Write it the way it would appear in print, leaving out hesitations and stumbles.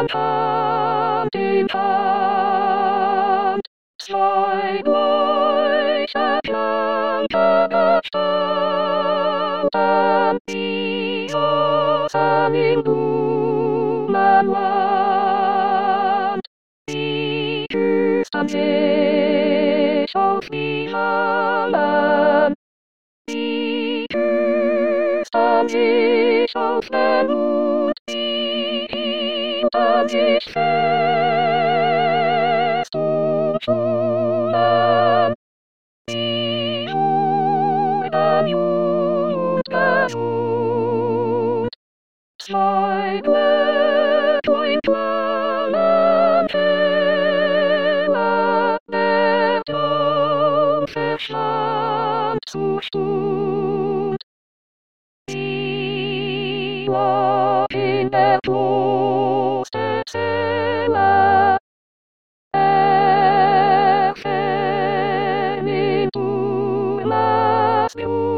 run hand in hand. Skyway champion Kazakhstan, and beyond sunny Luman land. The Kyrgyzstan nations we land. The Kyrgyzstan nations and would be and its fest to Schumann. Die Schulden Jugend gesund. Zwei Glöcklein klangen heller, der Ton verschwand zu Stund. Sie lag in der Klosterzelle, erscheinen du Glas